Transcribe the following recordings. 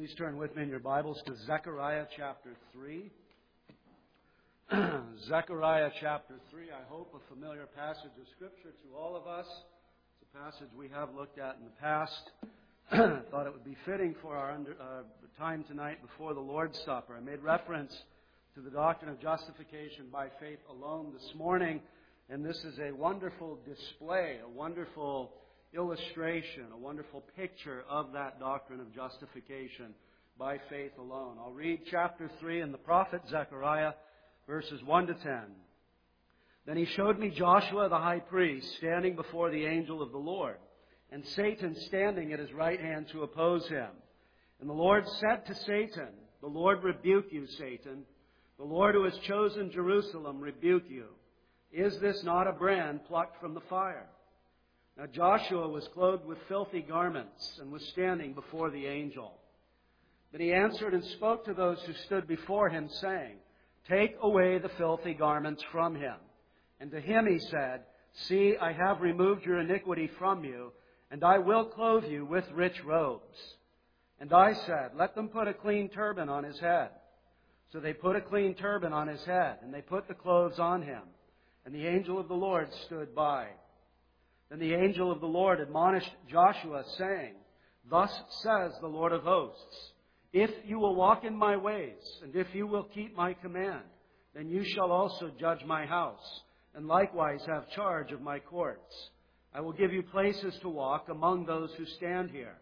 Please turn with me in your Bibles to Zechariah chapter 3. Zechariah chapter 3, I hope a familiar passage of Scripture to all of us. It's a passage we have looked at in the past. Thought it would be fitting for our time tonight before the Lord's Supper. I made reference to the doctrine of justification by faith alone this morning, and this is a wonderful display, a wonderful illustration, a wonderful picture of that doctrine of justification by faith alone. I'll read chapter 3 in the prophet Zechariah, verses 1 to 10. Then he showed me Joshua the high priest standing before the angel of the Lord, and Satan standing at his right hand to oppose him. And the Lord said to Satan, "The Lord rebuke you, Satan. The Lord who has chosen Jerusalem rebuke you. Is this not a brand plucked from the fire?" Now Joshua was clothed with filthy garments and was standing before the angel. Then he answered and spoke to those who stood before him, saying, "Take away the filthy garments from him." And to him he said, "See, I have removed your iniquity from you, and I will clothe you with rich robes." And I said, "Let them put a clean turban on his head." So they put a clean turban on his head, and they put the clothes on him. And the angel of the Lord stood by. Then the angel of the Lord admonished Joshua, saying, "Thus says the Lord of hosts, if you will walk in my ways, and if you will keep my command, then you shall also judge my house, and likewise have charge of my courts. I will give you places to walk among those who stand here.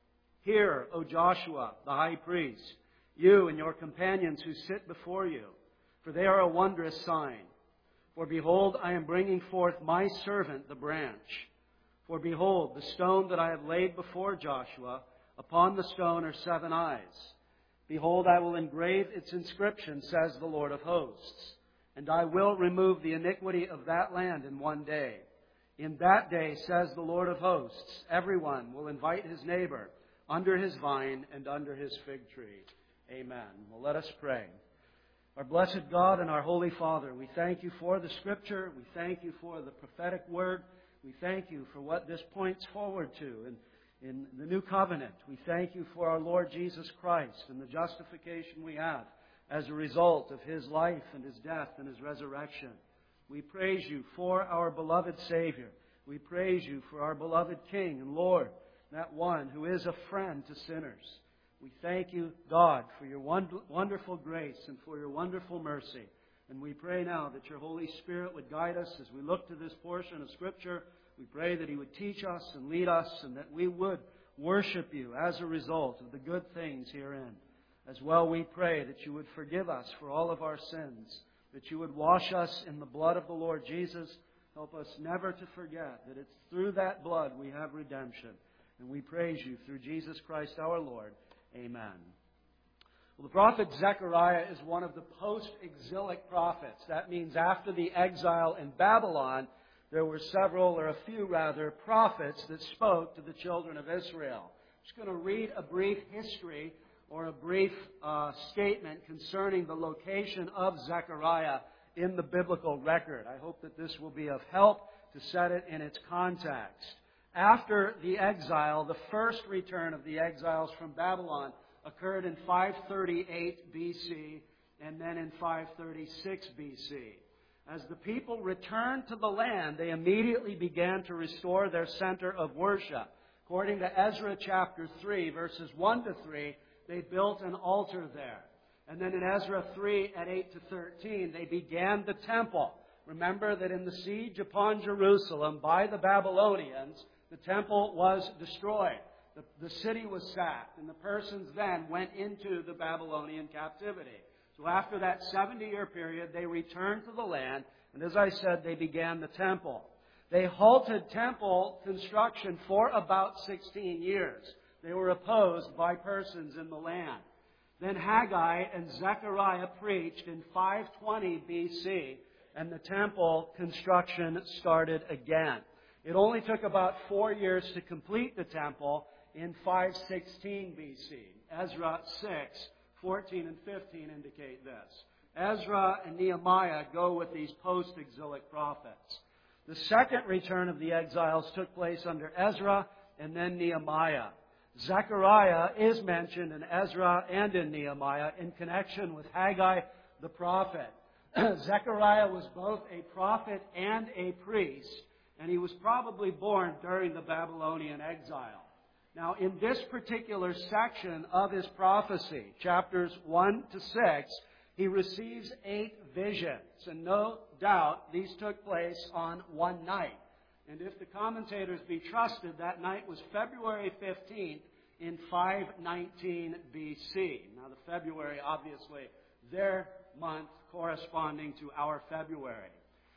Hear, O Joshua, the high priest, you and your companions who sit before you, for they are a wondrous sign. For behold, I am bringing forth my servant, the branch. For behold, the stone that I have laid before Joshua, upon the stone are 7 eyes. Behold, I will engrave its inscription, says the Lord of hosts. And I will remove the iniquity of that land in one day. In that day, says the Lord of hosts, everyone will invite his neighbor under his vine and under his fig tree." Amen. Well, let us pray. Our blessed God and our Holy Father, we thank you for the Scripture. We thank you for the prophetic word. We thank you for what this points forward to in the new covenant. We thank you for our Lord Jesus Christ and the justification we have as a result of His life and His death and His resurrection. We praise you for our beloved Savior. We praise you for our beloved King and Lord, that one who is a friend to sinners. We thank you, God, for your wonderful grace and for your wonderful mercy. And we pray now that your Holy Spirit would guide us as we look to this portion of Scripture. We pray that He would teach us and lead us, and that we would worship you as a result of the good things herein. As well, we pray that you would forgive us for all of our sins, that you would wash us in the blood of the Lord Jesus. Help us never to forget that it's through that blood we have redemption. And we praise you through Jesus Christ our Lord. Amen. Well, the prophet Zechariah is one of the post-exilic prophets. That means after the exile in Babylon, there were a few prophets that spoke to the children of Israel. I'm just going to read a brief history or a brief statement concerning the location of Zechariah in the biblical record. I hope that this will be of help to set it in its context. After the exile, the first return of the exiles from Babylon occurred in 538 BC and then in 536 BC. As the people returned to the land, they immediately began to restore their center of worship. According to Ezra chapter 3, verses 1 to 3, they built an altar there. And then in Ezra 3 at 8 to 13, they began the temple. Remember that in the siege upon Jerusalem by the Babylonians, the temple was destroyed. The city was sacked, and the persons then went into the Babylonian captivity. So after that 70-year period, they returned to the land, and as I said, they began the temple. They halted temple construction for about 16 years. They were opposed by persons in the land. Then Haggai and Zechariah preached in 520 BC, and the temple construction started again. It only took about 4 years to complete the temple in 516 BC. Ezra 6, 14 and 15 indicate this. Ezra and Nehemiah go with these post-exilic prophets. The second return of the exiles took place under Ezra and then Nehemiah. Zechariah is mentioned in Ezra and in Nehemiah in connection with Haggai the prophet. Zechariah was both a prophet and a priest, and he was probably born during the Babylonian exile. Now, in this particular section of his prophecy, chapters 1 to 6, he receives 8 visions, and no doubt these took place on one night. And if the commentators be trusted, that night was February 15th in 519 B.C. Now, the February, obviously, their month corresponding to our February.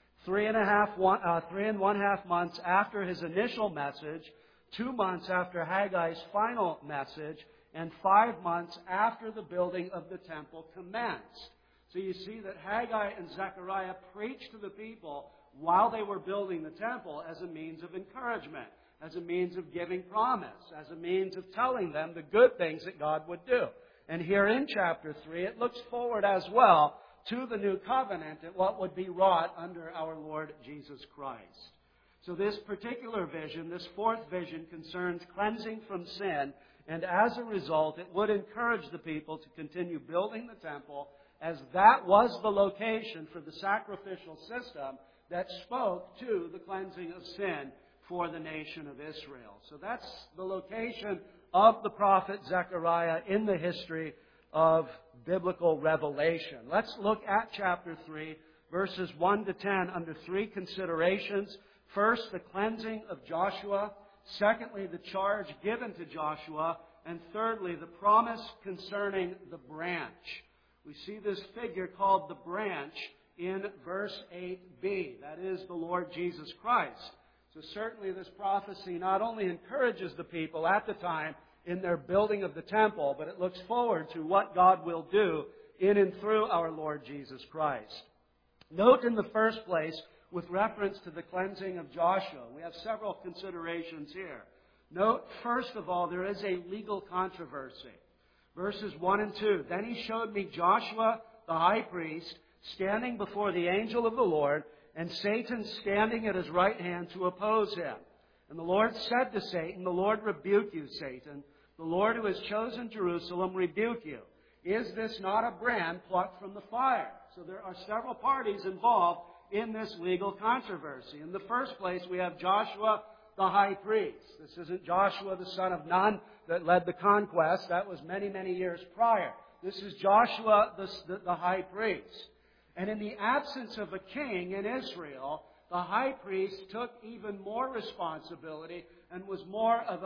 3.5 months after his initial message, 2 months after Haggai's final message, and 5 months after the building of the temple commenced. So you see that Haggai and Zechariah preached to the people while they were building the temple as a means of encouragement, as a means of giving promise, as a means of telling them the good things that God would do. And here in chapter 3, it looks forward as well to the new covenant and what would be wrought under our Lord Jesus Christ. So this particular vision, this fourth vision, concerns cleansing from sin, and as a result, it would encourage the people to continue building the temple, as that was the location for the sacrificial system that spoke to the cleansing of sin for the nation of Israel. So that's the location of the prophet Zechariah in the history of biblical revelation. Let's look at chapter 3, verses 1 to 10, under 3 considerations. First, the cleansing of Joshua. Secondly, the charge given to Joshua. And thirdly, the promise concerning the branch. We see this figure called the branch in verse 8b. That is the Lord Jesus Christ. So certainly this prophecy not only encourages the people at the time in their building of the temple, but it looks forward to what God will do in and through our Lord Jesus Christ. Note in the first place, with reference to the cleansing of Joshua, we have several considerations here. Note, first of all, there is a legal controversy. Verses 1 and 2, "Then he showed me Joshua, the high priest, standing before the angel of the Lord, and Satan standing at his right hand to oppose him. And the Lord said to Satan, 'The Lord rebuke you, Satan. The Lord who has chosen Jerusalem rebuke you. Is this not a brand plucked from the fire?'" So there are several parties involved in this legal controversy. In the first place, we have Joshua, the high priest. This isn't Joshua, the son of Nun, that led the conquest. That was many, many years prior. This is Joshua, the high priest. And in the absence of a king in Israel, the high priest took even more responsibility and was more of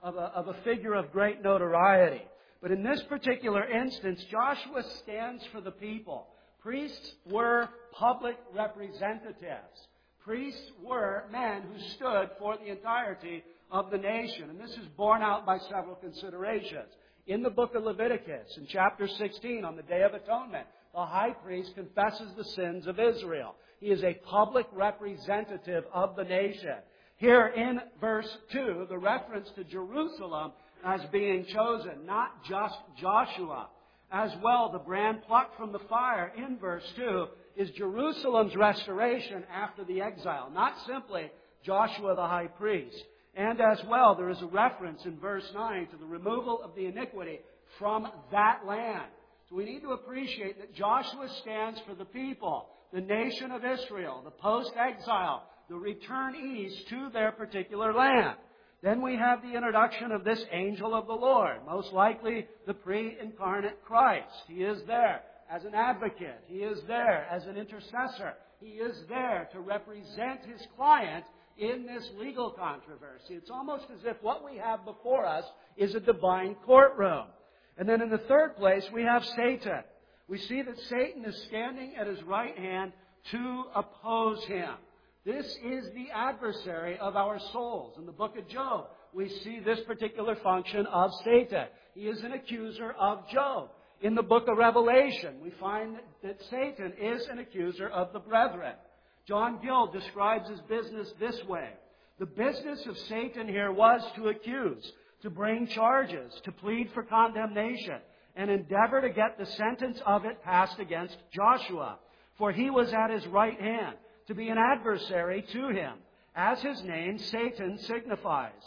a figure of great notoriety. But in this particular instance, Joshua stands for the people. Priests were public representatives. Priests were men who stood for the entirety of the nation. And this is borne out by several considerations. In the book of Leviticus, in chapter 16, on the Day of Atonement, the high priest confesses the sins of Israel. He is a public representative of the nation. Here in verse 2, the reference to Jerusalem as being chosen, not just Joshua. As well, the brand plucked from the fire in verse 2 is Jerusalem's restoration after the exile, not simply Joshua the high priest. And as well, there is a reference in verse 9 to the removal of the iniquity from that land. So we need to appreciate that Joshua stands for the people, the nation of Israel, the post-exile, the returnees to their particular land. Then we have the introduction of this angel of the Lord, most likely the pre-incarnate Christ. He is there as an advocate. He is there as an intercessor. He is there to represent his client in this legal controversy. It's almost as if what we have before us is a divine courtroom. And then in the third place, we have Satan. We see that Satan is standing at his right hand to oppose him. This is the adversary of our souls. In the book of Job, we see this particular function of Satan. He is an accuser of Job. In the book of Revelation, we find that Satan is an accuser of the brethren. John Gill describes his business this way. The business of Satan here was to accuse, to bring charges, to plead for condemnation, and endeavor to get the sentence of it passed against Joshua. For he was at his right hand, to be an adversary to him. As his name, Satan, signifies.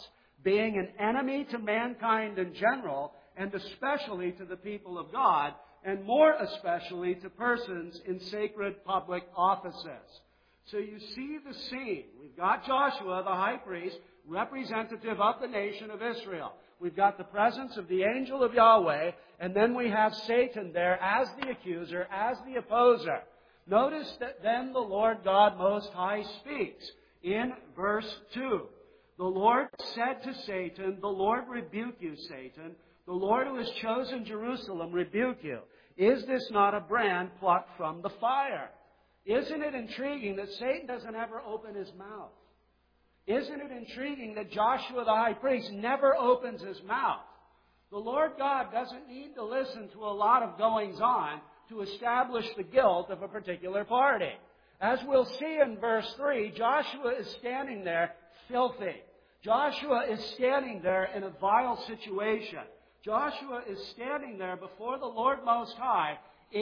being an enemy to mankind in general, and especially to the people of God, and more especially to persons in sacred public offices. So you see the scene. We've got Joshua, the high priest, representative of the nation of Israel. We've got the presence of the angel of Yahweh, and then we have Satan there as the accuser, as the opposer. Notice that then the Lord God Most High speaks in verse 2. The Lord said to Satan, "The Lord rebuke you, Satan. The Lord who has chosen Jerusalem rebuke you. Is this not a brand plucked from the fire?" Isn't it intriguing that Satan doesn't ever open his mouth? Isn't it intriguing that Joshua the high priest never opens his mouth? The Lord God doesn't need to listen to a lot of goings-on to establish the guilt of a particular party. As we'll see in verse 3, Joshua is standing there filthy. Joshua is standing there in a vile situation. Joshua is standing there before the Lord Most High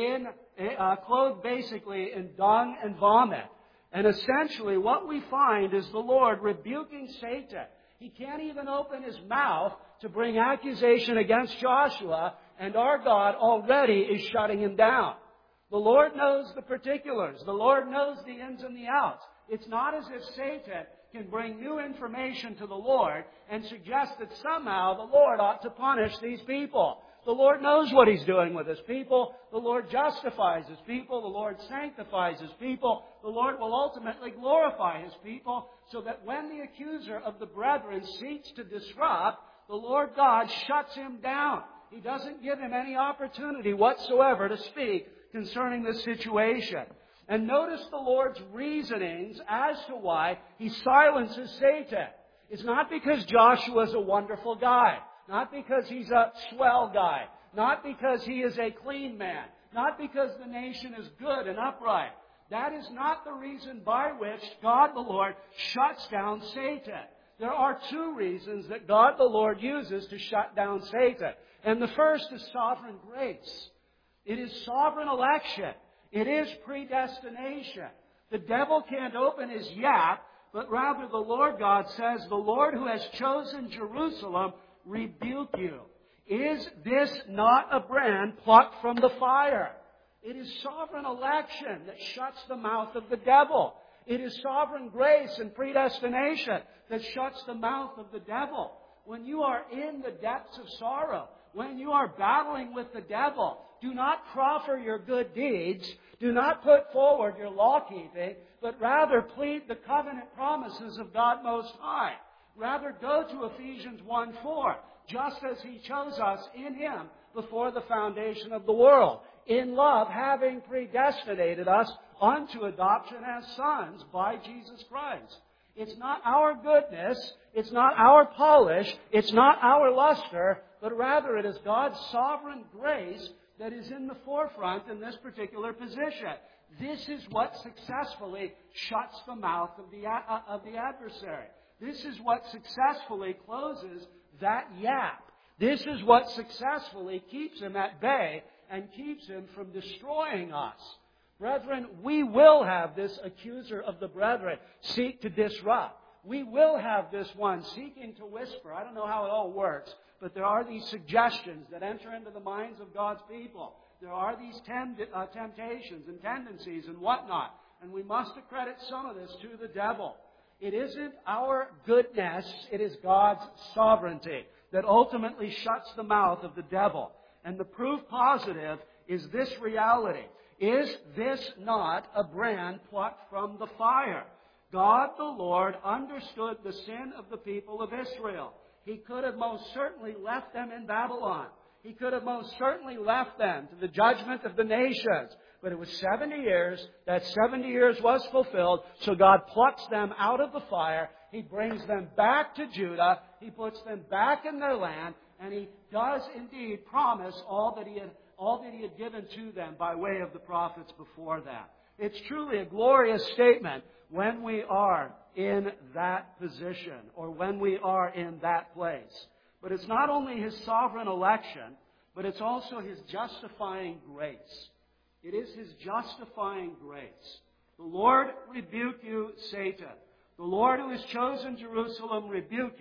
clothed basically in dung and vomit. And essentially what we find is the Lord rebuking Satan. He can't even open his mouth to bring accusation against Joshua, and our God already is shutting him down. The Lord knows the particulars. The Lord knows the ins and the outs. It's not as if Satan can bring new information to the Lord and suggest that somehow the Lord ought to punish these people. The Lord knows what He's doing with His people. The Lord justifies His people. The Lord sanctifies His people. The Lord will ultimately glorify His people, so that when the accuser of the brethren seeks to disrupt, the Lord God shuts him down. He doesn't give him any opportunity whatsoever to speak concerning this situation. And notice the Lord's reasonings as to why He silences Satan. It's not because Joshua's a wonderful guy. Not because he's a swell guy. Not because he is a clean man. Not because the nation is good and upright. That is not the reason by which God the Lord shuts down Satan. There are two reasons that God the Lord uses to shut down Satan. And the first is sovereign grace. It is sovereign election. It is predestination. The devil can't open his yap, but rather the Lord God says, "The Lord who has chosen Jerusalem rebuke you. Is this not a brand plucked from the fire?" It is sovereign election that shuts the mouth of the devil. It is sovereign grace and predestination that shuts the mouth of the devil. When you are in the depths of sorrow, when you are battling with the devil, do not proffer your good deeds. Do not put forward your law-keeping, but rather plead the covenant promises of God Most High. Rather go to Ephesians 1:4, just as He chose us in Him before the foundation of the world, in love having predestinated us unto adoption as sons by Jesus Christ. It's not our goodness, it's not our polish, it's not our luster, but rather it is God's sovereign grace that is in the forefront in this particular position. This is what successfully shuts the mouth of the adversary. This is what successfully closes that yap. This is what successfully keeps him at bay and keeps him from destroying us. Brethren, we will have this accuser of the brethren seek to disrupt. We will have this one seeking to whisper. I don't know how it all works, but there are these suggestions that enter into the minds of God's people. There are these temptations and tendencies and whatnot. And we must accredit some of this to the devil. It isn't our goodness, it is God's sovereignty that ultimately shuts the mouth of the devil. And the proof positive is this reality. Is this not a brand plucked from the fire? God the Lord understood the sin of the people of Israel. He could have most certainly left them in Babylon. He could have most certainly left them to the judgment of the nations. But it was 70 years. That 70 years was fulfilled. So God plucks them out of the fire. He brings them back to Judah. He puts them back in their land. And He does indeed promise all that He had given to them by way of the prophets before that. It's truly a glorious statement when we are in that position or when we are in that place. But it's not only His sovereign election, but it's also His justifying grace. It is His justifying grace. The Lord rebuke you, Satan. The Lord who has chosen Jerusalem rebuke you.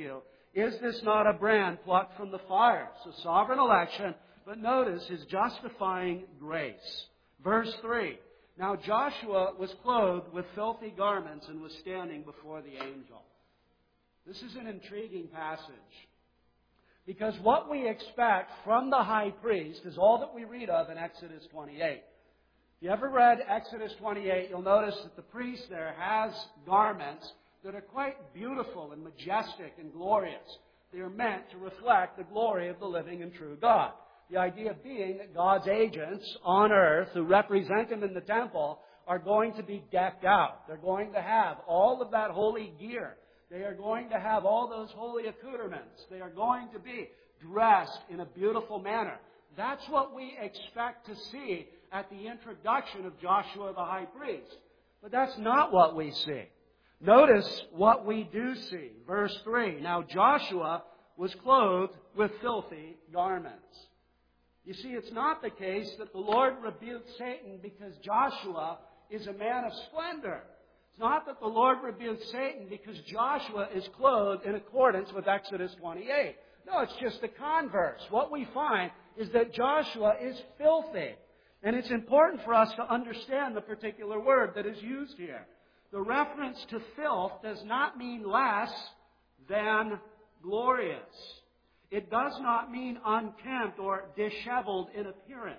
Is this not a brand plucked from the fire? So sovereign election, but notice His justifying grace. Verse 3. Now Joshua was clothed with filthy garments and was standing before the angel. This is an intriguing passage. Because what we expect from the high priest is all that we read of in Exodus 28. If you ever read Exodus 28, you'll notice that the priest there has garments that are quite beautiful and majestic and glorious. They are meant to reflect the glory of the living and true God. The idea being that God's agents on earth who represent Him in the temple are going to be decked out. They're going to have all of that holy gear. They are going to have all those holy accoutrements. They are going to be dressed in a beautiful manner. That's what we expect to see at the introduction of Joshua the high priest. But that's not what we see. Notice what we do see. Verse 3. Now Joshua was clothed with filthy garments. You see, it's not the case that the Lord rebuked Satan because Joshua is a man of splendor. It's not that the Lord rebuked Satan because Joshua is clothed in accordance with Exodus 28. No, it's just the converse. What we find is that Joshua is filthy. And it's important for us to understand the particular word that is used here. The reference to filth does not mean less than glorious. It does not mean unkempt or disheveled in appearance.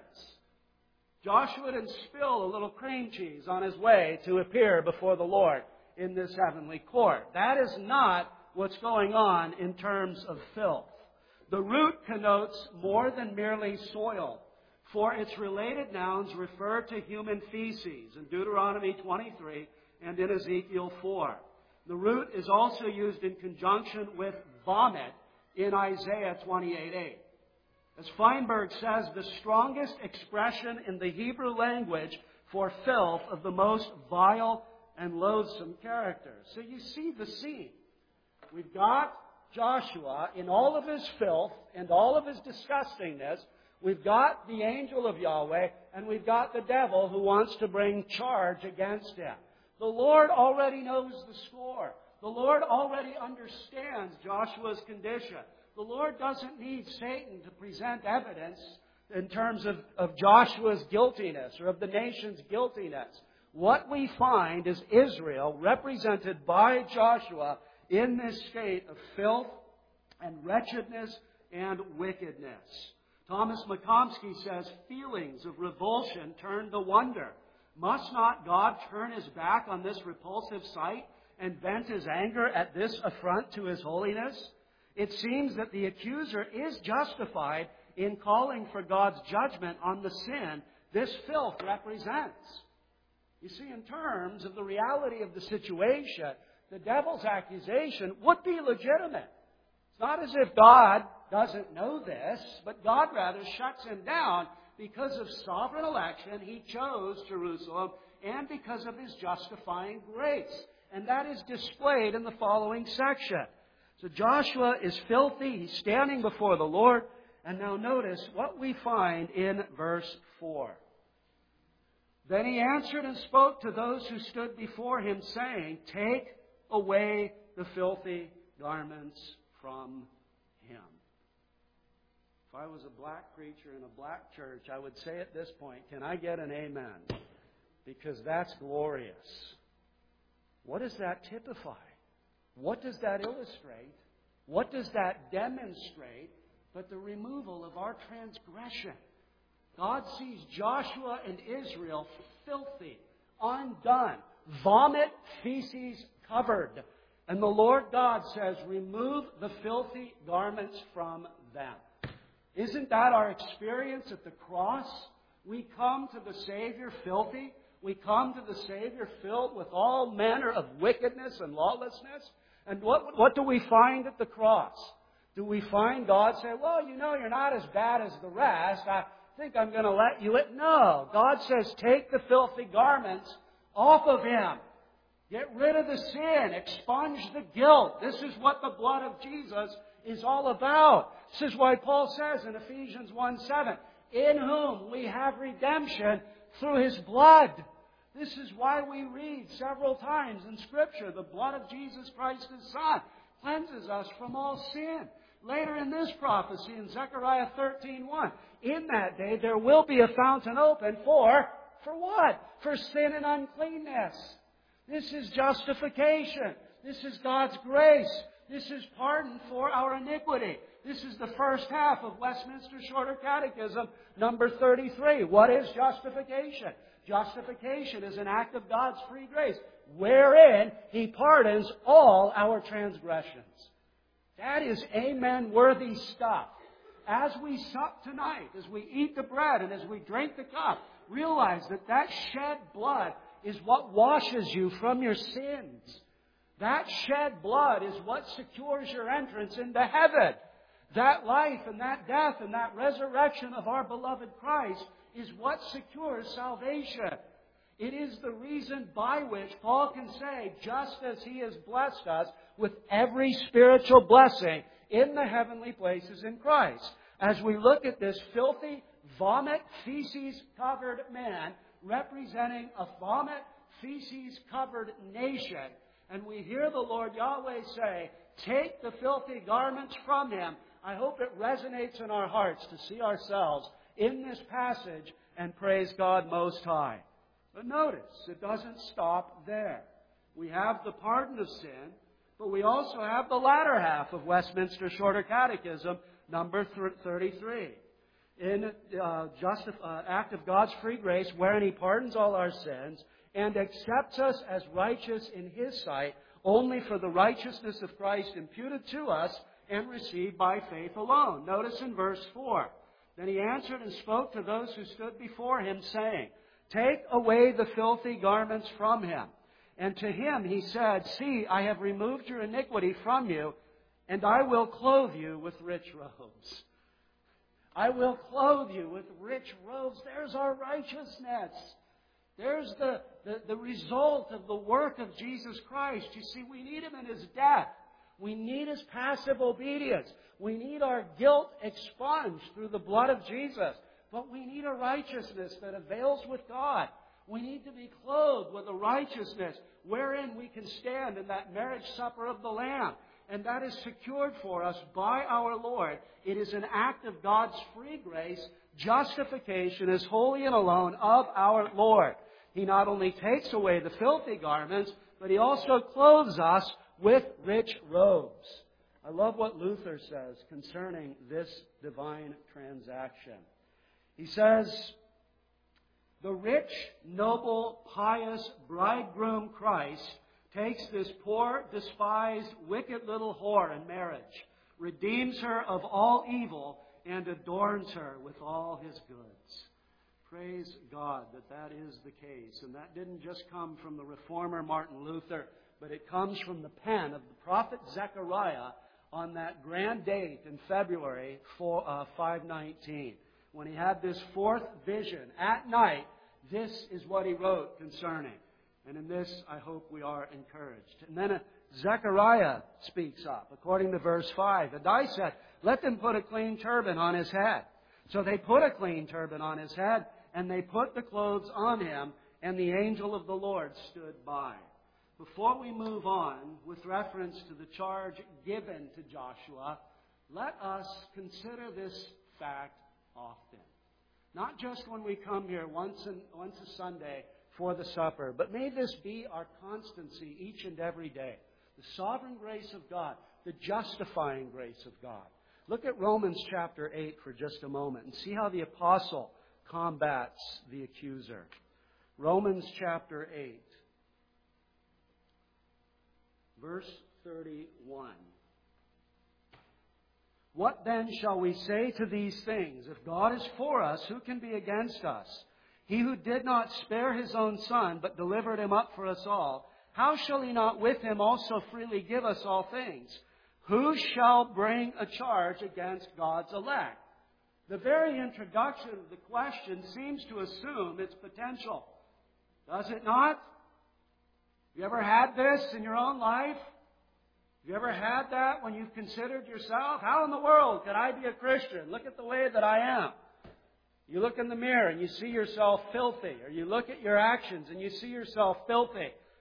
Joshua didn't spill a little cream cheese on his way to appear before the Lord in this heavenly court. That is not what's going on in terms of filth. The root connotes more than merely soil, for its related nouns refer to human feces in Deuteronomy 23 and in Ezekiel 4. The root is also used in conjunction with vomit in Isaiah 28:8. As Feinberg says, the strongest expression in the Hebrew language for filth of the most vile and loathsome character. So you see the scene. We've got Joshua in all of his filth and all of his disgustingness. We've got the angel of Yahweh, and we've got the devil who wants to bring charge against him. The Lord already knows the score. The Lord already understands Joshua's condition. The Lord doesn't need Satan to present evidence in terms of Joshua's guiltiness or of the nation's guiltiness. What we find is Israel represented by Joshua in this state of filth and wretchedness and wickedness. Thomas McComsky says, feelings of revulsion turn to wonder. Must not God turn His back on this repulsive sight and vent His anger at this affront to His holiness? It seems that the accuser is justified in calling for God's judgment on the sin this filth represents. You see, in terms of the reality of the situation, the devil's accusation would be legitimate. It's not as if God doesn't know this, but God rather shuts him down because of sovereign election. He chose Jerusalem and because of His justifying grace. And that is displayed in the following section. So Joshua is filthy. He's standing before the Lord. And now notice what we find in verse 4. Then he answered and spoke to those who stood before him, saying, take away the filthy garments from him. If I was a black preacher in a black church, I would say at this point, can I get an amen? Because that's glorious. What does that typify? What does that illustrate? What does that demonstrate but the removal of our transgression? God sees Joshua and Israel filthy, undone, vomit, feces covered. And the Lord God says, remove the filthy garments from them. Isn't that our experience at the cross? We come to the Savior filthy. We come to the Savior filled with all manner of wickedness and lawlessness. And what do we find at the cross? Do we find God say, well, you know, you're not as bad as the rest. I think I'm going to let you in. No. God says, take the filthy garments off of him. Get rid of the sin. Expunge the guilt. This is what the blood of Jesus is all about. This is why Paul says in Ephesians 1:7, in whom we have redemption through His blood. This is why we read several times in Scripture, the blood of Jesus Christ, His Son. cleanses us from all sin. Later in this prophecy, in Zechariah 13:1, in that day there will be a fountain open for what? For sin and uncleanness. This is justification. This is God's grace. This is pardon for our iniquity. This is the first half of Westminster Shorter Catechism, number 33. What is justification? Justification is an act of God's free grace, wherein He pardons all our transgressions. That is amen-worthy stuff. As we sup tonight, as we eat the bread and as we drink the cup, realize that shed blood is what washes you from your sins. That shed blood is what secures your entrance into heaven. That life and that death and that resurrection of our beloved Christ is what secures salvation. It is the reason by which Paul can say, just as He has blessed us with every spiritual blessing in the heavenly places in Christ. As we look at this filthy, vomit, feces-covered man representing a vomit, feces-covered nation, and we hear the Lord Yahweh say, take the filthy garments from him. I hope it resonates in our hearts to see ourselves in this passage and praise God Most High. But notice, it doesn't stop there. We have the pardon of sin, but we also have the latter half of Westminster Shorter Catechism, number 33. In act of God's free grace, wherein He pardons all our sins and accepts us as righteous in His sight, only for the righteousness of Christ imputed to us and received by faith alone. Notice in verse 4. Then He answered and spoke to those who stood before Him, saying, take away the filthy garments from him. And to him He said, see, I have removed your iniquity from you, and I will clothe you with rich robes. I will clothe you with rich robes. There's our righteousness. There's the result of the work of Jesus Christ. You see, we need Him in His death. We need His passive obedience. We need our guilt expunged through the blood of Jesus. But we need a righteousness that avails with God. We need to be clothed with a righteousness wherein we can stand in that marriage supper of the Lamb. And that is secured for us by our Lord. It is an act of God's free grace. Justification is wholly and alone of our Lord. He not only takes away the filthy garments, but He also clothes us with rich robes. I love what Luther says concerning this divine transaction. He says, the rich, noble, pious bridegroom Christ takes this poor, despised, wicked little whore in marriage, redeems her of all evil, and adorns her with all His goods. Praise God that is the case. And that didn't just come from the reformer Martin Luther, but it comes from the pen of the prophet Zechariah on that grand date in February 519. When he had this fourth vision at night, this is what he wrote concerning. And in this, I hope we are encouraged. And then Zechariah speaks up, according to verse 5. And I said, let them put a clean turban on his head. So they put a clean turban on his head, and they put the clothes on him, and the angel of the Lord stood by. Before we move on, with reference to the charge given to Joshua, let us consider this fact often. Not just when we come here once a Sunday for the supper, but may this be our constancy each and every day. The sovereign grace of God, the justifying grace of God. Look at Romans chapter 8 for just a moment and see how the apostle combats the accuser. Romans chapter 8, verse 31. What then shall we say to these things? If God is for us, who can be against us? He who did not spare His own Son, but delivered Him up for us all, how shall He not with Him also freely give us all things? Who shall bring a charge against God's elect? The very introduction of the question seems to assume its potential. Does it not? Have you ever had this in your own life? Have you ever had that when you've considered yourself? How in the world could I be a Christian? Look at the way that I am. You look in the mirror and you see yourself filthy. Or you look at your actions and you see yourself filthy.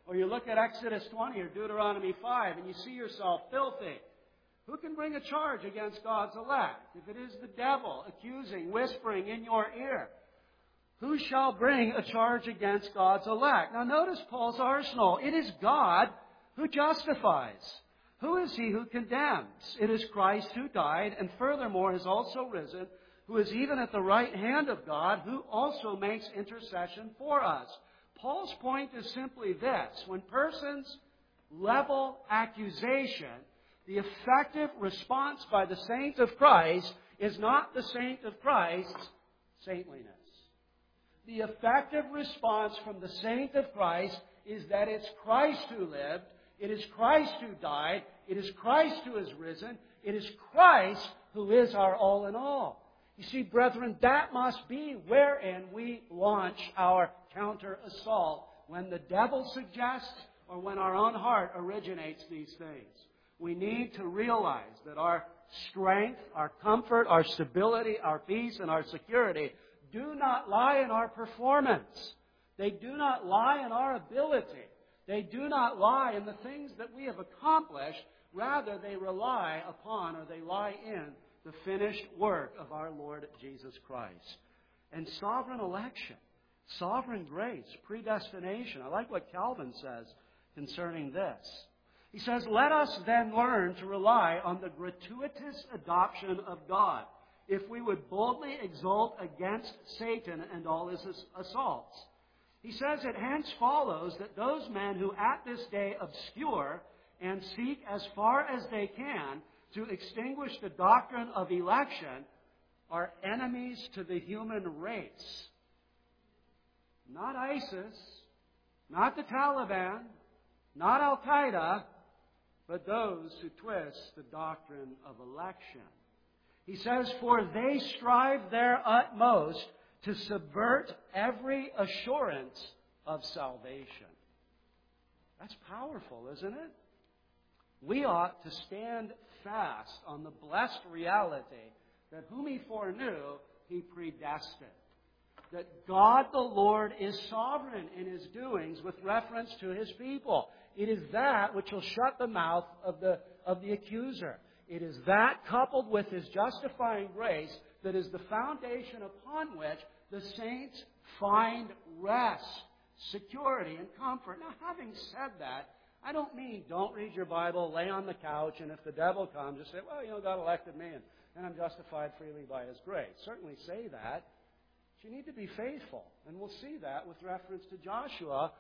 Or you look at Exodus 20 or Deuteronomy 5 and you see yourself filthy. Who can bring a charge against God's elect? If it is the devil accusing, whispering in your ear, who shall bring a charge against God's elect? Now notice Paul's arsenal. It is God who justifies. Who is he who condemns? It is Christ who died and furthermore has also risen, who is even at the right hand of God, who also makes intercession for us. Paul's point is simply this. When persons level accusation, the effective response by the saint of Christ is not the saint of Christ's saintliness. The effective response from the saint of Christ is that it's Christ who lived, it is Christ who died, it is Christ who has risen, it is Christ who is our all in all. You see, brethren, that must be wherein we launch our counter-assault when the devil suggests or when our own heart originates these things. We need to realize that our strength, our comfort, our stability, our peace, and our security do not lie in our performance. They do not lie in our ability. They do not lie in the things that we have accomplished. Rather, they rely upon or they lie in the finished work of our Lord Jesus Christ. And sovereign election, sovereign grace, predestination. I like what Calvin says concerning this. He says, let us then learn to rely on the gratuitous adoption of God, if we would boldly exult against Satan and all his assaults. He says, it hence follows that those men who at this day obscure and seek as far as they can to extinguish the doctrine of election are enemies to the human race. Not ISIS, not the Taliban, not Al-Qaeda, but those who twist the doctrine of election. He says, for they strive their utmost to subvert every assurance of salvation. That's powerful, isn't it? We ought to stand fast on the blessed reality that whom He foreknew, He predestined. That God the Lord is sovereign in His doings with reference to His people. It is that which will shut the mouth of the accuser. It is that coupled with His justifying grace that is the foundation upon which the saints find rest, security, and comfort. Now, having said that, I don't mean don't read your Bible, lay on the couch, and if the devil comes, just say, well, God elected me, and I'm justified freely by His grace. Certainly say that. But you need to be faithful. And we'll see that with reference to Joshua,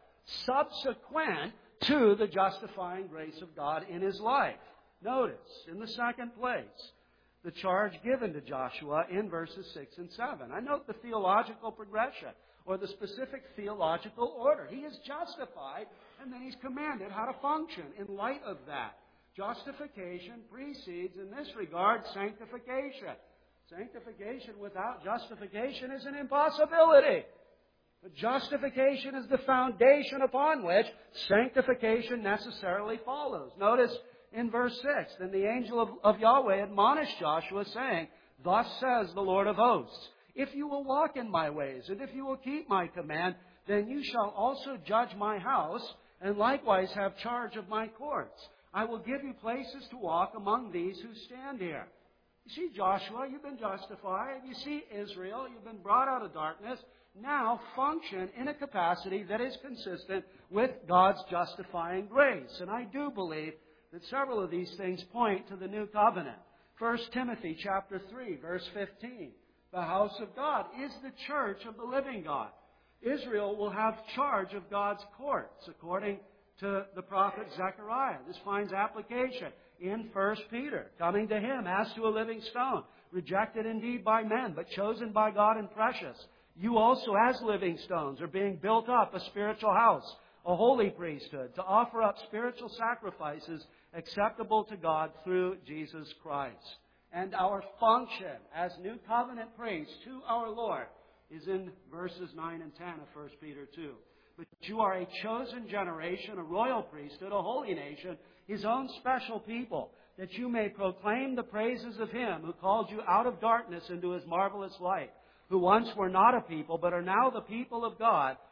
subsequent to the justifying grace of God in his life. Notice, in the second place, the charge given to Joshua in verses 6 and 7. I note the theological progression, or the specific theological order. He is justified, and then he's commanded how to function in light of that. Justification precedes, in this regard, sanctification. Sanctification without justification is an impossibility. But justification is the foundation upon which sanctification necessarily follows. Notice in verse 6, then the angel of Yahweh admonished Joshua, saying, thus says the Lord of hosts, if you will walk in my ways, and if you will keep my command, then you shall also judge my house, and likewise have charge of my courts. I will give you places to walk among these who stand here. You see, Joshua, you've been justified. You see, Israel, you've been brought out of darkness. Now function in a capacity that is consistent with God's justifying grace. And I do believe that several of these things point to the new covenant. 1 Timothy chapter 3, verse 15. The house of God is the church of the living God. Israel will have charge of God's courts, according to the prophet Zechariah. This finds application in 1 Peter, coming to Him as to a living stone, rejected indeed by men, but chosen by God and precious. You also, as living stones, are being built up a spiritual house, a holy priesthood, to offer up spiritual sacrifices acceptable to God through Jesus Christ. And our function as new covenant priests to our Lord is in verses 9 and 10 of 1 Peter 2. But you are a chosen generation, a royal priesthood, a holy nation, His own special people, that you may proclaim the praises of Him who called you out of darkness into His marvelous light, who once were not a people, but are now the people of God,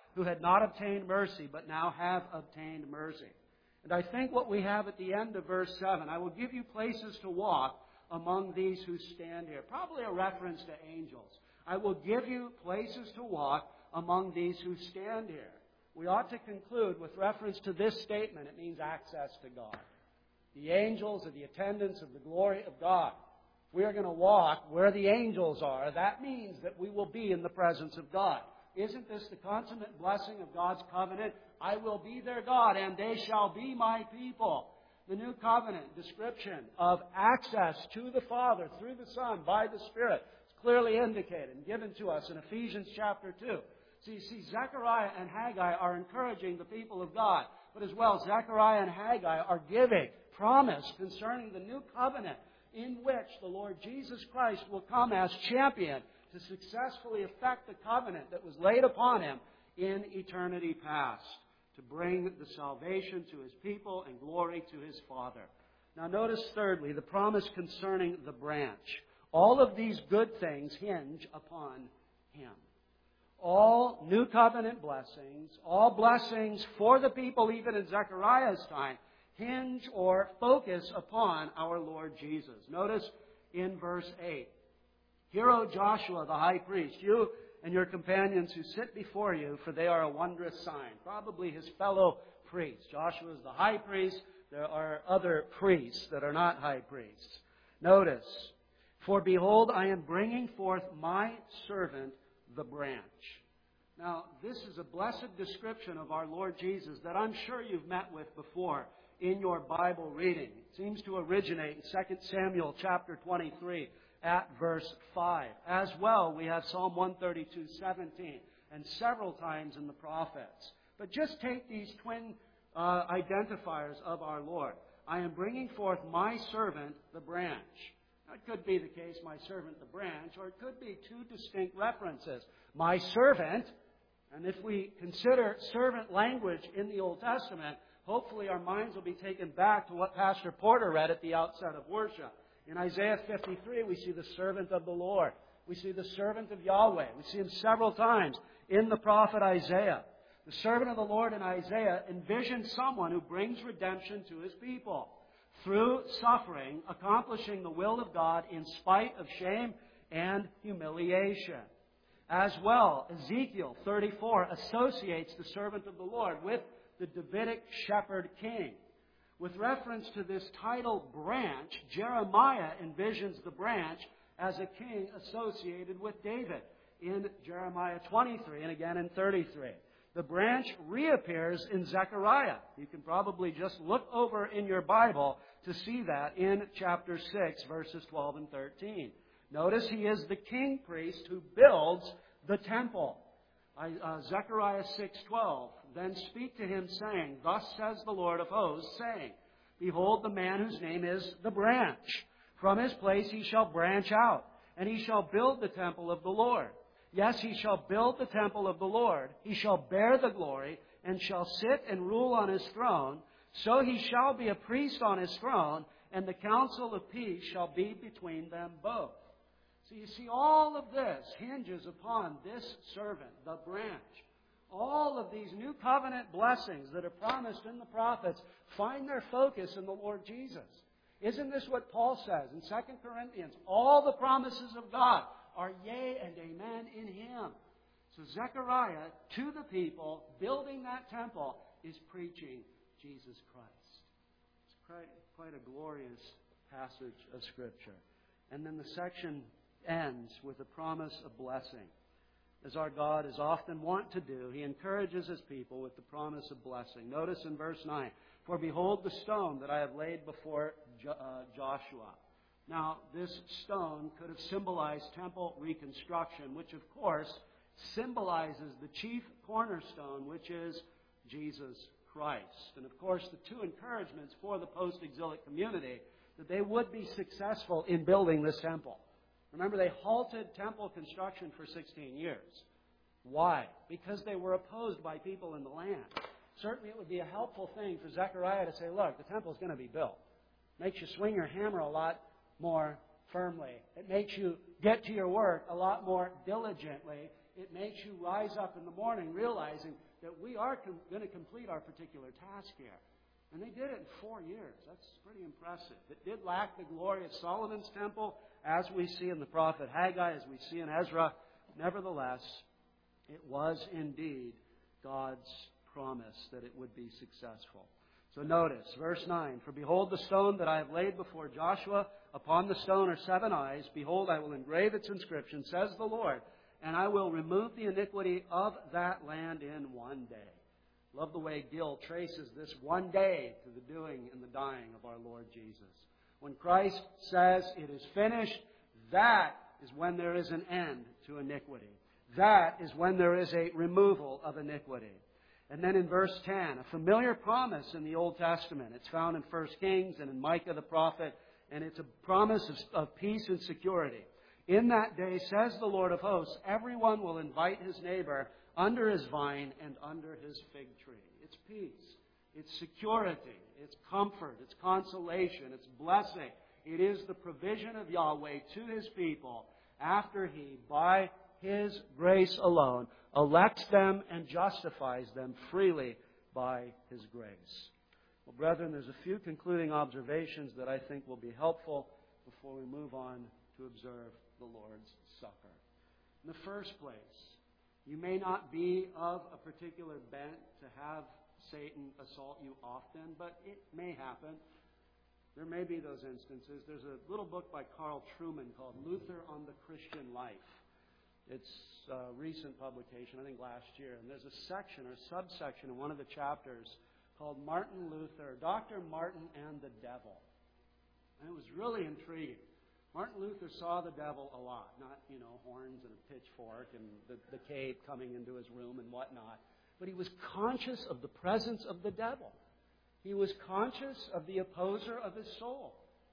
who had not obtained mercy, but now have obtained mercy. And I think what we have at the end of verse 7, I will give you places to walk among these who stand here. Probably a reference to angels. I will give you places to walk among these who stand here. We ought to conclude with reference to this statement. It means access to God. The angels are the attendants of the glory of God. If we are going to walk where the angels are, that means that we will be in the presence of God. Isn't this the consummate blessing of God's covenant? I will be their God, and they shall be my people. The new covenant description of access to the Father through the Son by the Spirit is clearly indicated and given to us in Ephesians chapter 2. So you see, Zechariah and Haggai are encouraging the people of God. But as well, Zechariah and Haggai are giving promise concerning the new covenant in which the Lord Jesus Christ will come as champion to successfully effect the covenant that was laid upon Him in eternity past, to bring the salvation to His people and glory to His Father. Now notice thirdly, the promise concerning the branch. All of these good things hinge upon Him. All new covenant blessings, all blessings for the people even in Zechariah's time, hinge or focus upon our Lord Jesus. Notice in verse 8, Hear, O Joshua, the high priest, you and your companions who sit before you, for they are a wondrous sign. Probably his fellow priests. Joshua is the high priest. There are other priests that are not high priests. Notice, For behold, I am bringing forth my servant, the branch. Now, this is a blessed description of our Lord Jesus that I'm sure you've met with before in your Bible reading. It seems to originate in 2 Samuel chapter 23 at verse 5. As well, we have Psalm 132:17 and several times in the prophets. But just take these twin identifiers of our Lord. I am bringing forth my servant, the branch. Now, it could be the case, my servant, the branch, or it could be two distinct references. My servant, and if we consider servant language in the Old Testament, hopefully our minds will be taken back to what Pastor Porter read at the outset of worship. In Isaiah 53, we see the servant of the Lord. We see the servant of Yahweh. We see him several times in the prophet Isaiah. The servant of the Lord in Isaiah envisions someone who brings redemption to his people through suffering, accomplishing the will of God in spite of shame and humiliation. As well, Ezekiel 34 associates the servant of the Lord with the Davidic shepherd king. With reference to this title branch, Jeremiah envisions the branch as a king associated with David in Jeremiah 23 and again in 33. The branch reappears in Zechariah. You can probably just look over in your Bible to see that in chapter 6, verses 12 and 13. Notice he is the king priest who builds the temple. Zechariah 6:12. Then speak to him, saying, Thus says the Lord of hosts, saying, Behold, the man whose name is the branch. From his place he shall branch out, and he shall build the temple of the Lord. Yes, he shall build the temple of the Lord. He shall bear the glory, and shall sit and rule on his throne. So he shall be a priest on his throne, and the counsel of peace shall be between them both. So you see, all of this hinges upon this servant, the branch. All of these new covenant blessings that are promised in the prophets find their focus in the Lord Jesus. Isn't this what Paul says in 2 Corinthians? All the promises of God are yea and amen in Him. So Zechariah, to the people, building that temple, is preaching Jesus Christ. It's quite a glorious passage of Scripture. And then the section ends with a promise of blessing. As our God is often wont to do, He encourages His people with the promise of blessing. Notice in verse 9, For behold the stone that I have laid before Joshua. Now, this stone could have symbolized temple reconstruction, which of course symbolizes the chief cornerstone, which is Jesus Christ. And of course, the two encouragements for the post-exilic community, that they would be successful in building this temple. Remember, they halted temple construction for 16 years. Why? Because they were opposed by people in the land. Certainly it would be a helpful thing for Zechariah to say, look, the temple is going to be built. It makes you swing your hammer a lot more firmly. It makes you get to your work a lot more diligently It makes you rise up in the morning realizing that we are going to complete our particular task here. And they did it in 4 years. That's pretty impressive. It did lack the glory of Solomon's temple, as we see in the prophet Haggai, as we see in Ezra. Nevertheless, it was indeed God's promise that it would be successful. So notice, verse 9, "For behold, the stone that I have laid before Joshua, upon the stone are 7 eyes. Behold, I will engrave its inscription, says the Lord, and I will remove the iniquity of that land in 1 day." Love the way Gill traces this 1 day to the doing and the dying of our Lord Jesus. When Christ says it is finished, that is when there is an end to iniquity. That is when there is a removal of iniquity. And then in verse 10, a familiar promise in the Old Testament. It's found in 1 Kings and in Micah the prophet, and it's a promise of peace and security. "In that day, says the Lord of hosts, everyone will invite his neighbor under his vine and under his fig tree." It's peace. It's security. It's comfort. It's consolation. It's blessing. It is the provision of Yahweh to His people after He, by His grace alone, elects them and justifies them freely by His grace. Well, brethren, there's a few concluding observations that I think will be helpful before we move on to observe the Lord's Supper. In the first place, you may not be of a particular bent to have Satan assault you often, but it may happen. There may be those instances. There's a little book by Carl Trueman called Luther on the Christian Life. It's a recent publication, I think last year. And there's a section or subsection in one of the chapters called Martin Luther, Dr. Martin and the Devil. And it was really intriguing. Martin Luther saw the devil a lot. Not, horns and a pitchfork and the cape coming into his room and whatnot. But he was conscious of the presence of the devil. He was conscious of the opposer of his soul.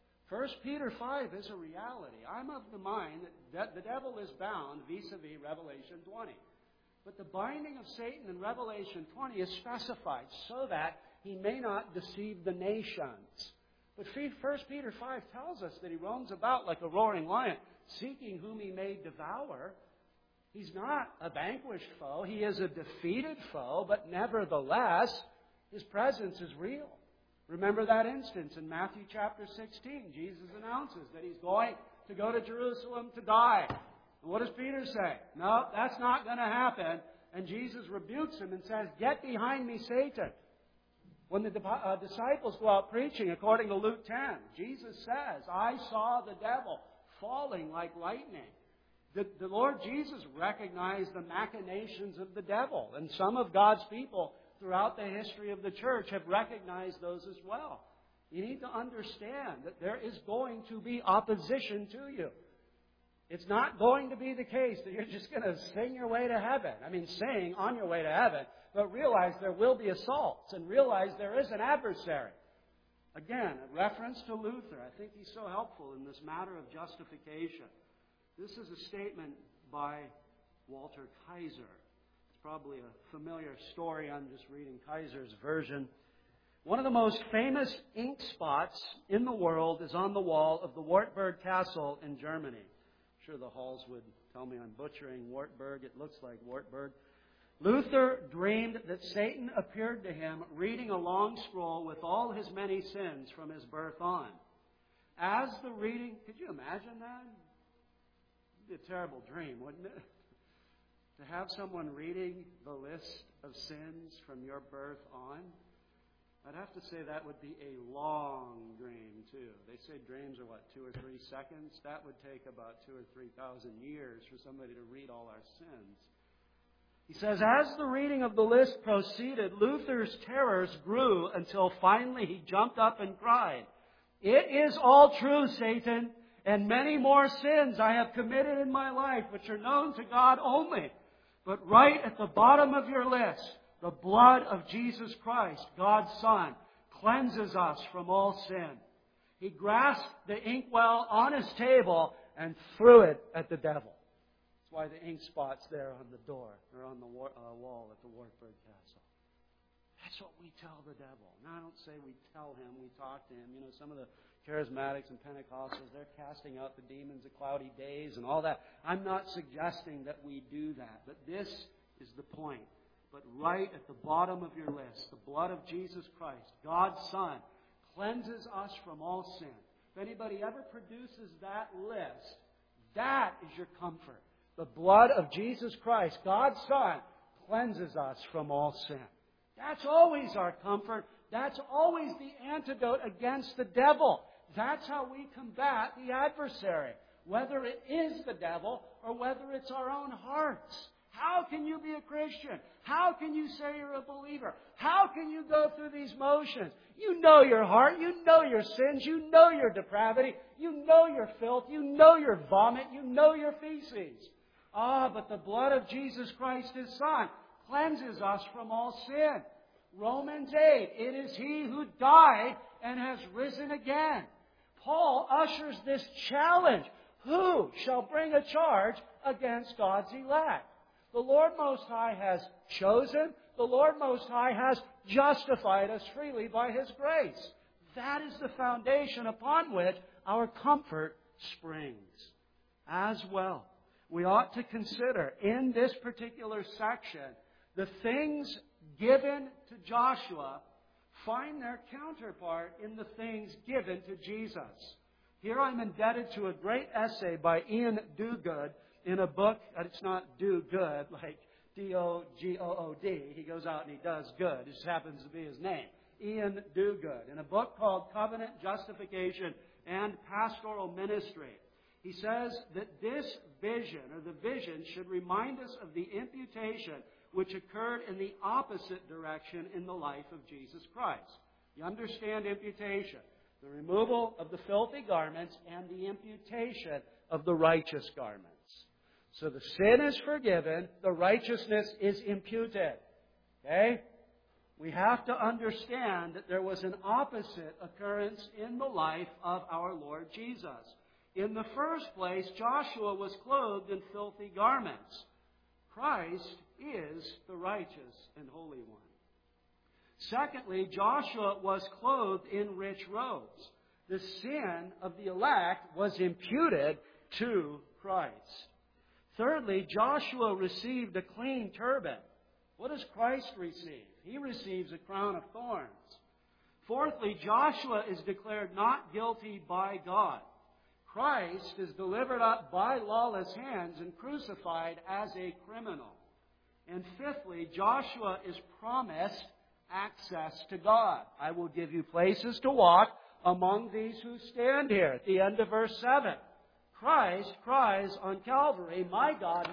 1 Peter 5 is a reality. I'm of the mind that the devil is bound vis-a-vis Revelation 20. But the binding of Satan in Revelation 20 is specified so that he may not deceive the nations. But 1 Peter 5 tells us that he roams about like a roaring lion, seeking whom he may devour. He's not a vanquished foe. He is a defeated foe, but nevertheless, his presence is real. Remember that instance in Matthew chapter 16. Jesus announces that he's going to go to Jerusalem to die. And what does Peter say? No, that's not going to happen. And Jesus rebukes him and says, "Get behind me, Satan." When the disciples go out preaching, according to Luke 10, Jesus says, "I saw the devil falling like lightning." The Lord Jesus recognized the machinations of the devil. And some of God's people throughout the history of the church have recognized those as well. You need to understand that there is going to be opposition to you. It's not going to be the case that you're just going to sing your way to heaven. Sing on your way to heaven, but realize there will be assaults and realize there is an adversary. Again, a reference to Luther. I think he's so helpful in this matter of justification. This is a statement by Walter Kaiser. It's probably a familiar story. I'm just reading Kaiser's version. "One of the most famous ink spots in the world is on the wall of the Wartburg Castle in Germany." I'm sure the halls would tell me I'm butchering Wartburg. It looks like Wartburg. "Luther dreamed that Satan appeared to him reading a long scroll with all his many sins from his birth on. As the reading..." Could you imagine that? It'd be a terrible dream, wouldn't it? To have someone reading the list of sins from your birth on. I'd have to say that would be a long dream, too. They say dreams are, 2 or 3 seconds? That would take about 2,000 or 3,000 years for somebody to read all our sins. He says, as the reading of the list proceeded, Luther's terrors grew until finally he jumped up and cried, "It is all true, Satan, and many more sins I have committed in my life which are known to God only. But right at the bottom of your list, the blood of Jesus Christ, God's Son, cleanses us from all sin." He grasped the inkwell on his table and threw it at the devil. That's why the ink spot's there on the door or on the wall at the Wartburg Castle. That's what we tell the devil. Now, I don't say we tell him, we talk to him. Some of the Charismatics and Pentecostals, they're casting out the demons of cloudy days and all that. I'm not suggesting that we do that, but this is the point. But right at the bottom of your list, the blood of Jesus Christ, God's Son, cleanses us from all sin. If anybody ever produces that list, that is your comfort. The blood of Jesus Christ, God's Son, cleanses us from all sin. That's always our comfort. That's always the antidote against the devil. That's how we combat the adversary, whether it is the devil or whether it's our own hearts. How can you be a Christian? How can you say you're a believer? How can you go through these motions? You know your heart. You know your sins. You know your depravity. You know your filth. You know your vomit. You know your feces. But the blood of Jesus Christ, His Son, cleanses us from all sin. Romans 8, it is He who died and has risen again. Paul ushers this challenge. Who shall bring a charge against God's elect? The Lord Most High has chosen. The Lord Most High has justified us freely by His grace. That is the foundation upon which our comfort springs. As well, we ought to consider in this particular section the things given to Joshua find their counterpart in the things given to Jesus. Here I'm indebted to a great essay by Ian Duguid in a book. It's not do good like D-O-G-O-O-D. He goes out and he does good. It just happens to be his name. Ian Duguid in a book called Covenant Justification and Pastoral Ministry. He says that this vision, or the vision, should remind us of the imputation which occurred in the opposite direction in the life of Jesus Christ. You understand imputation? The removal of the filthy garments and the imputation of the righteous garments. So the sin is forgiven, the righteousness is imputed. Okay? We have to understand that there was an opposite occurrence in the life of our Lord Jesus. In the first place, Joshua was clothed in filthy garments. Christ is the righteous and holy one. Secondly, Joshua was clothed in rich robes. The sin of the elect was imputed to Christ. Thirdly, Joshua received a clean turban. What does Christ receive? He receives a crown of thorns. Fourthly, Joshua is declared not guilty by God. Christ is delivered up by lawless hands and crucified as a criminal. And fifthly, Joshua is promised access to God. I will give you places to walk among these who stand here. At the end of verse 7, Christ cries on Calvary, my God,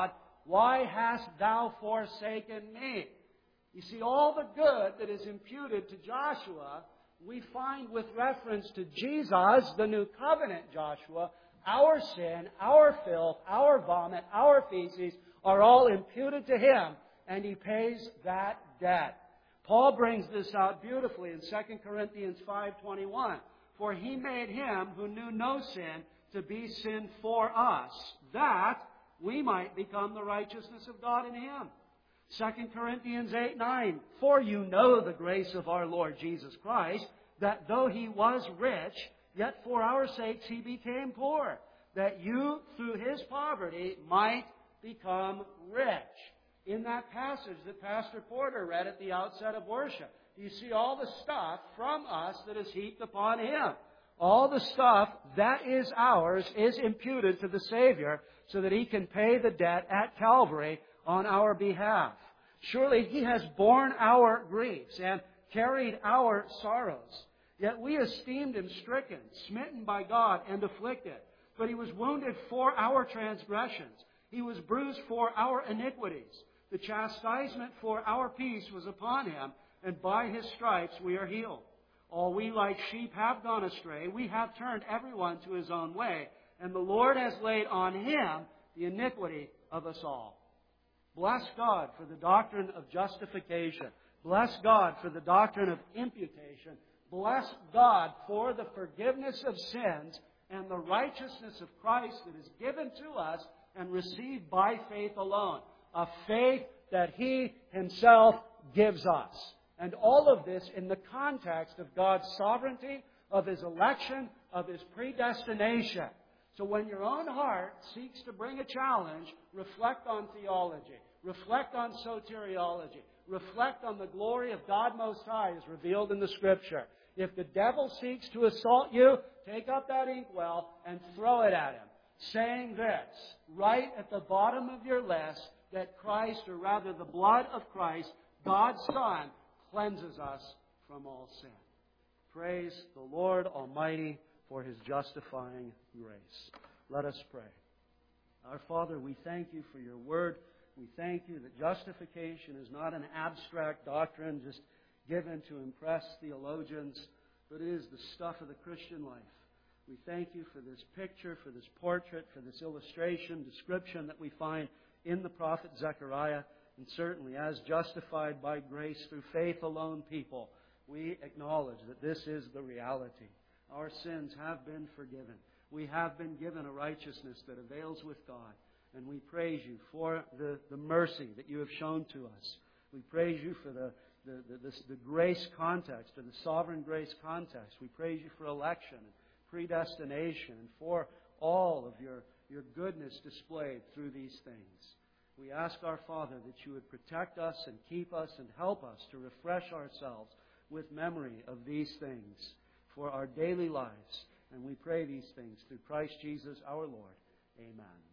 why hast thou forsaken me? You see, all the good that is imputed to Joshua, we find with reference to Jesus, the new covenant Joshua. Our sin, our filth, our vomit, our feces are all imputed to Him, and He pays that debt. Paul brings this out beautifully in 2 Corinthians 5:21. For He made Him who knew no sin to be sin for us, that we might become the righteousness of God in Him. 2 Corinthians 8:9. For you know the grace of our Lord Jesus Christ, that though He was rich, yet for our sakes He became poor, that you through His poverty might become rich. In that passage that Pastor Porter read at the outset of worship, you see all the stuff from us that is heaped upon Him. All the stuff that is ours is imputed to the Savior so that He can pay the debt at Calvary on our behalf. Surely He has borne our griefs and carried our sorrows. Yet we esteemed Him stricken, smitten by God, and afflicted. But He was wounded for our transgressions. He was bruised for our iniquities. The chastisement for our peace was upon Him, and by His stripes we are healed. All we like sheep have gone astray. We have turned everyone to his own way, and the Lord has laid on Him the iniquity of us all. Bless God for the doctrine of justification. Bless God for the doctrine of imputation. Bless God for the forgiveness of sins and the righteousness of Christ that is given to us and received by faith alone. A faith that He Himself gives us. And all of this in the context of God's sovereignty, of His election, of His predestination. So when your own heart seeks to bring a challenge, reflect on theology. Reflect on soteriology. Reflect on the glory of God Most High as revealed in the Scripture. If the devil seeks to assault you, take up that inkwell and throw it at him, saying this, right at the bottom of your list, that Christ, or rather the blood of Christ, God's Son, cleanses us from all sin. Praise the Lord Almighty for His justifying grace. Let us pray. Our Father, we thank You for Your Word. We thank You that justification is not an abstract doctrine just given to impress theologians, but it is the stuff of the Christian life. We thank You for this picture, for this portrait, for this illustration, description that we find in the prophet Zechariah, and certainly as justified by grace through faith alone people, we acknowledge that this is the reality. Our sins have been forgiven. We have been given a righteousness that avails with God. And we praise You for the mercy that You have shown to us. We praise You for the grace context, or the sovereign grace context. We praise You for election and predestination, and for all of Your goodness displayed through these things. We ask our Father that You would protect us and keep us and help us to refresh ourselves with memory of these things for our daily lives. And we pray these things through Christ Jesus our Lord. Amen.